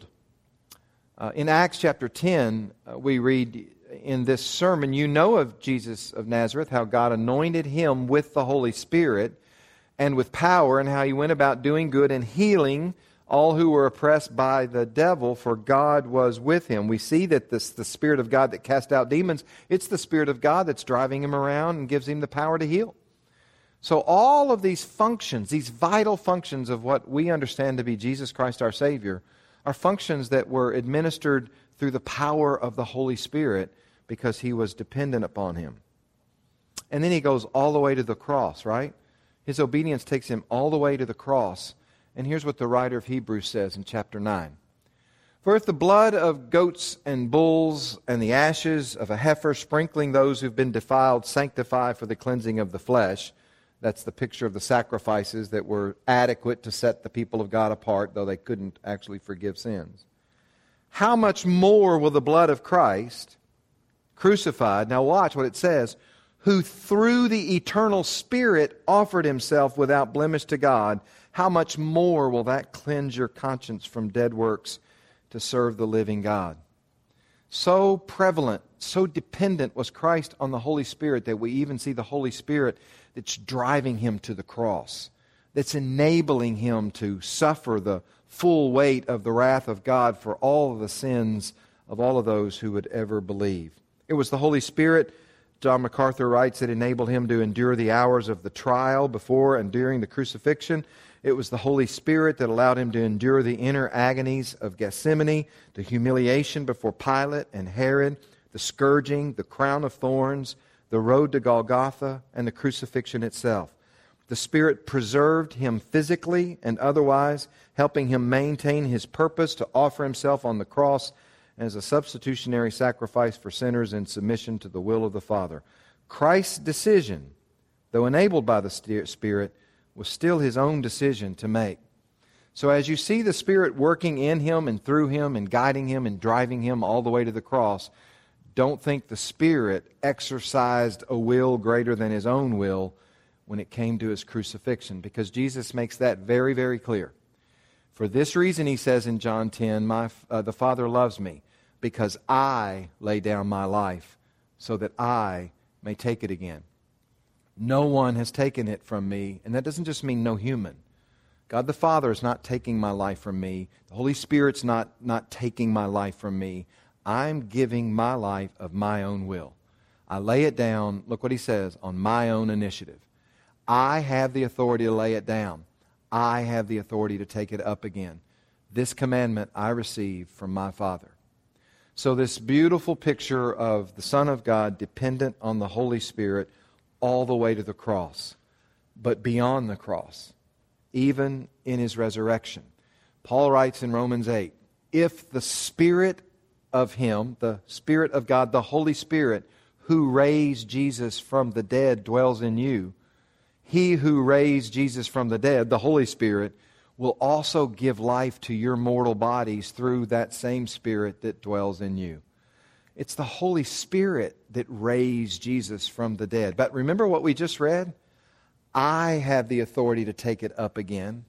uh, in Acts chapter ten, uh, we read in this sermon, you know of Jesus of Nazareth, how God anointed him with the Holy Spirit and with power, and how he went about doing good and healing all who were oppressed by the devil, for God was with him. We see that this the Spirit of God that cast out demons, it's the Spirit of God that's driving him around and gives him the power to heal. So all of these functions, these vital functions of what we understand to be Jesus Christ our Savior, are functions that were administered through the power of the Holy Spirit because he was dependent upon him. And then he goes all the way to the cross, right? His obedience takes him all the way to the cross. And here's what the writer of Hebrews says in chapter nine. For if the blood of goats and bulls and the ashes of a heifer sprinkling those who've been defiled sanctify for the cleansing of the flesh, that's the picture of the sacrifices that were adequate to set the people of God apart, though they couldn't actually forgive sins. How much more will the blood of Christ, crucified, now watch what it says, who through the eternal Spirit offered himself without blemish to God, how much more will that cleanse your conscience from dead works to serve the living God? So prevalent, so dependent was Christ on the Holy Spirit that we even see the Holy Spirit that's driving him to the cross, that's enabling him to suffer the full weight of the wrath of God for all of the sins of all of those who would ever believe. It was the Holy Spirit, John MacArthur writes, that enabled him to endure the hours of the trial before and during the crucifixion. It was the Holy Spirit that allowed him to endure the inner agonies of Gethsemane, the humiliation before Pilate and Herod, the scourging, the crown of thorns, the road to Golgotha, and the crucifixion itself. The Spirit preserved him physically and otherwise, helping him maintain his purpose to offer himself on the cross as a substitutionary sacrifice for sinners in submission to the will of the Father. Christ's decision, though enabled by the Spirit, was still his own decision to make. So as you see the Spirit working in him and through him and guiding him and driving him all the way to the cross, don't think the Spirit exercised a will greater than his own will when it came to his crucifixion, because Jesus makes that very, very clear. For this reason, he says in John ten, my, uh, the Father loves me, because I lay down my life so that I may take it again. No one has taken it from me, and that doesn't just mean no human. God the Father is not taking my life from me. The Holy Spirit's not, not taking my life from me. I'm giving my life of my own will. I lay it down, look what he says, on my own initiative. I have the authority to lay it down. I have the authority to take it up again. This commandment I received from my Father. So this beautiful picture of the Son of God dependent on the Holy Spirit all the way to the cross, but beyond the cross, even in his resurrection. Paul writes in Romans eight, if the Spirit of him, the Spirit of God, the Holy Spirit, who raised Jesus from the dead dwells in you, he who raised Jesus from the dead, the Holy Spirit, will also give life to your mortal bodies through that same Spirit that dwells in you. It's the Holy Spirit that raised Jesus from the dead. But remember what we just read? I have the authority to take it up again.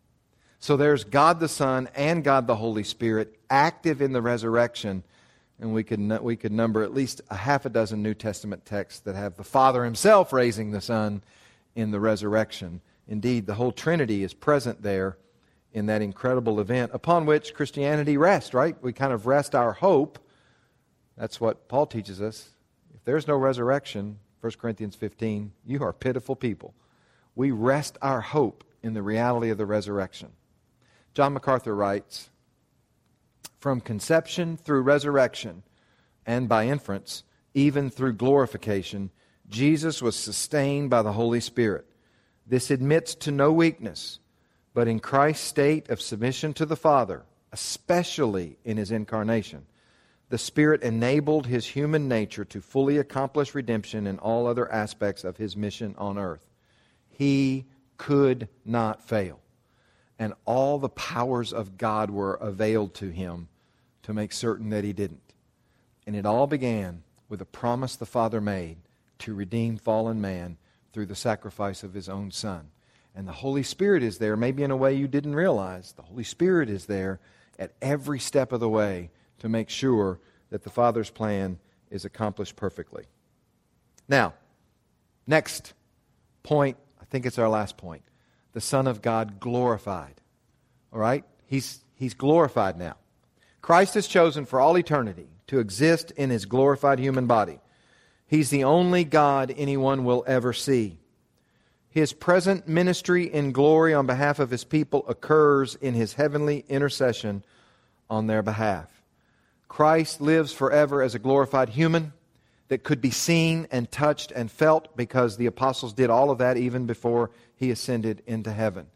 So there's God the Son and God the Holy Spirit active in the resurrection. And we could, we could number at least a half a dozen New Testament texts that have the Father himself raising the Son in the resurrection. Indeed, the whole Trinity is present there in that incredible event upon which Christianity rests, right? We kind of rest our hope. That's what Paul teaches us. If there's no resurrection, First Corinthians fifteen, you are pitiful people. We rest our hope in the reality of the resurrection. John MacArthur writes, from conception through resurrection, and by inference, even through glorification, Jesus was sustained by the Holy Spirit. This admits to no weakness, but in Christ's state of submission to the Father, especially in His incarnation, the Spirit enabled His human nature to fully accomplish redemption in all other aspects of His mission on earth. He could not fail. And all the powers of God were availed to Him to make certain that He didn't. And it all began with a promise the Father made to redeem fallen man through the sacrifice of His own Son. And the Holy Spirit is there, maybe in a way you didn't realize. The Holy Spirit is there at every step of the way to make sure that the Father's plan is accomplished perfectly. Now, next point, I think it's our last point. The Son of God glorified. All right? He's, he's glorified now. Christ is chosen for all eternity to exist in His glorified human body. He's the only God anyone will ever see. His present ministry in glory on behalf of His people occurs in His heavenly intercession on their behalf. Christ lives forever as a glorified human that could be seen and touched and felt, because the apostles did all of that even before He ascended into heaven.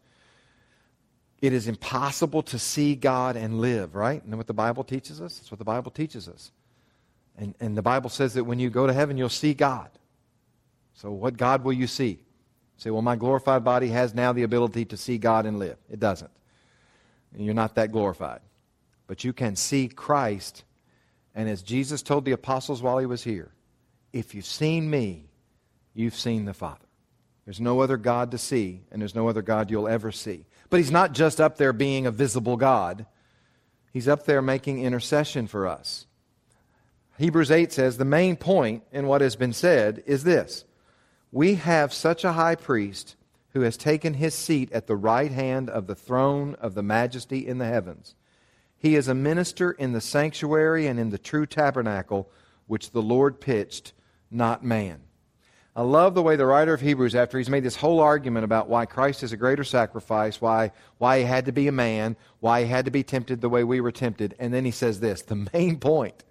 It is impossible to see God and live, right? And what the Bible teaches us? That's what the Bible teaches us. And, and the Bible says that when you go to heaven, you'll see God. So what God will you see? You say, well, my glorified body has now the ability to see God and live. It doesn't. And you're not that glorified. But you can see Christ. And as Jesus told the apostles while He was here, if you've seen me, you've seen the Father. There's no other God to see, and there's no other God you'll ever see. But He's not just up there being a visible God. He's up there making intercession for us. Hebrews eight says the main point in what has been said is this: we have such a high priest who has taken his seat at the right hand of the throne of the majesty in the heavens. He is a minister in the sanctuary and in the true tabernacle which the Lord pitched, not man. I love the way the writer of Hebrews, after he's made this whole argument about why Christ is a greater sacrifice, why, why He had to be a man, why He had to be tempted the way we were tempted, and then he says this: the main point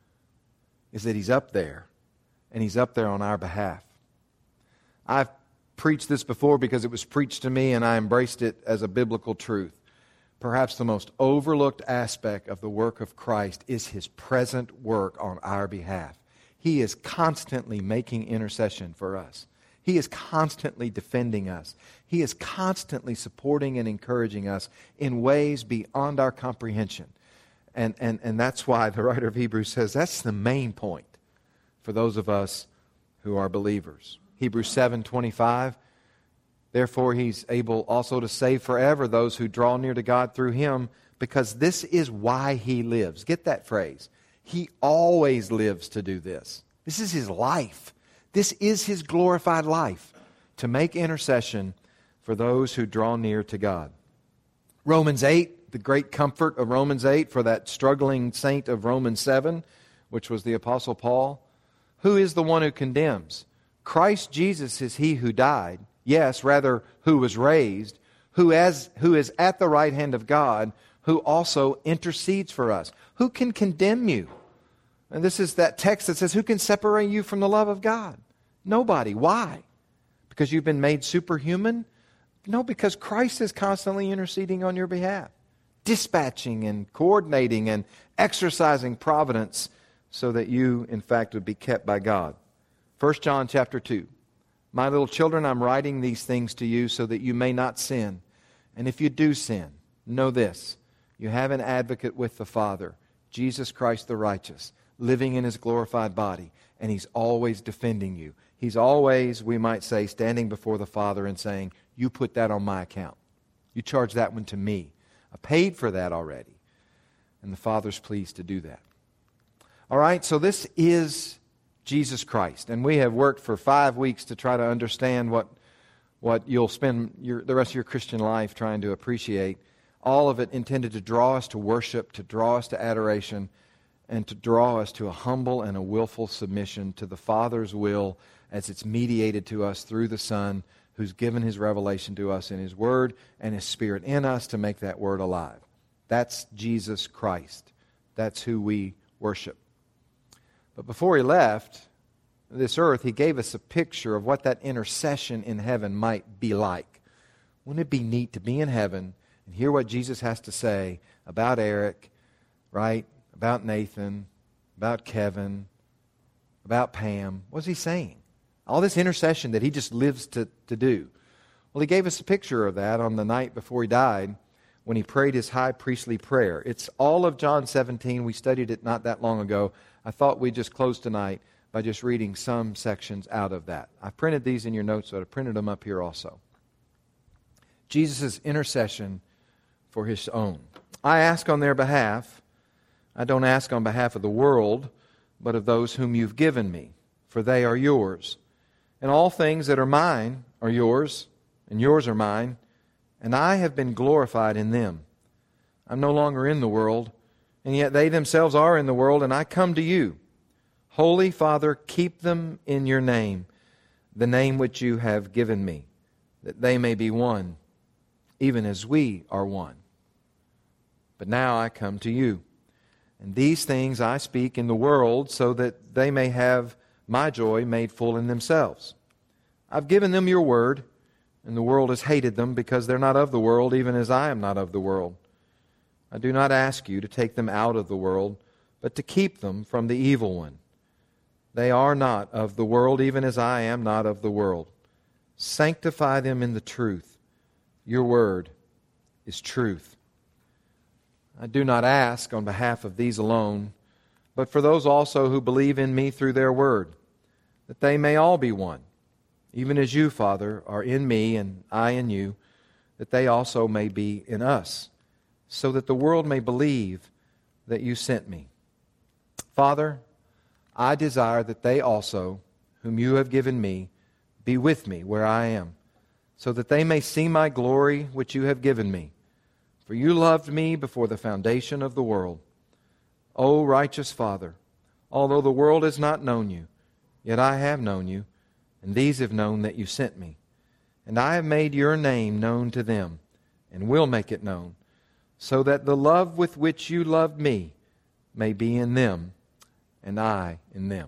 is that He's up there, and He's up there on our behalf. I've preached this before because it was preached to me and I embraced it as a biblical truth. Perhaps the most overlooked aspect of the work of Christ is His present work on our behalf. He is constantly making intercession for us. He is constantly defending us. He is constantly supporting and encouraging us in ways beyond our comprehension. And, and, and that's why the writer of Hebrews says that's the main point for those of us who are believers. Hebrews seven twenty-five, therefore He's able also to save forever those who draw near to God through Him, because this is why He lives. Get that phrase. He always lives to do this. This is His life. This is His glorified life, to make intercession for those who draw near to God. Romans eight, the great comfort of Romans eight for that struggling saint of Romans seven, which was the Apostle Paul. Who is the one who condemns? Christ Jesus is He who died, yes, rather, who was raised, who, as, who is at the right hand of God, who also intercedes for us. Who can condemn you? And this is that text that says, who can separate you from the love of God? Nobody. Why? Because you've been made superhuman? No, because Christ is constantly interceding on your behalf, dispatching and coordinating and exercising providence so that you, in fact, would be kept by God. First John chapter two. My little children, I'm writing these things to you so that you may not sin. And if you do sin, know this: you have an advocate with the Father, Jesus Christ the righteous, living in His glorified body, and He's always defending you. He's always, we might say, standing before the Father and saying, you put that on my account. You charge that one to me. I paid for that already. And the Father's pleased to do that. All right, so this is Jesus Christ. And we have worked for five weeks to try to understand what, what you'll spend your, the rest of your Christian life trying to appreciate. All of it intended to draw us to worship, to draw us to adoration. and to draw us to a humble and a willful submission to the Father's will as it's mediated to us through the Son, who's given His revelation to us in His Word and His Spirit in us to make that Word alive. That's Jesus Christ. That's who we worship. But before He left this earth, He gave us a picture of what that intercession in heaven might be like. Wouldn't it be neat to be in heaven and hear what Jesus has to say about Eric, right? About Nathan, about Kevin, about Pam? What's He saying? All this intercession that He just lives to, to do. Well, He gave us a picture of that on the night before He died when He prayed His high priestly prayer. It's all of John seventeen. We studied it not that long ago. I thought we'd just close tonight by just reading some sections out of that. I printed these in your notes, so I printed them up here also. Jesus' intercession for His own. I ask on their behalf. I don't ask on behalf of the world, but of those whom You've given Me, for they are Yours. And all things that are mine are Yours, and Yours are mine, and I have been glorified in them. I'm no longer in the world, and yet they themselves are in the world, and I come to You. Holy Father, keep them in Your name, the name which You have given Me, that they may be one, even as we are one. But now I come to You. And these things I speak in the world, so that they may have My joy made full in themselves. I've given them Your word, and the world has hated them, because they're not of the world, even as I am not of the world. I do not ask You to take them out of the world, but to keep them from the evil one. They are not of the world, even as I am not of the world. Sanctify them in the truth. Your word is truth. I do not ask on behalf of these alone, but for those also who believe in Me through their word, that they may all be one, even as You, Father, are in Me and I in You, that they also may be in us, so that the world may believe that You sent Me. Father, I desire that they also, whom You have given Me, be with Me where I am, so that they may see My glory which You have given Me. For You loved Me before the foundation of the world. O righteous Father, although the world has not known You, yet I have known You, and these have known that You sent Me. And I have made Your name known to them, and will make it known, so that the love with which You loved Me may be in them, and I in them.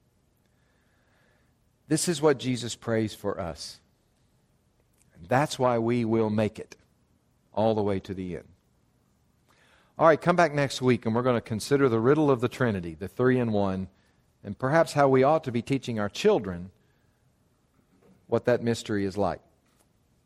This is what Jesus prays for us. And that's why we will make it all the way to the end. All right, come back next week, and we're going to consider the riddle of the Trinity, the three in one, and perhaps how we ought to be teaching our children what that mystery is like.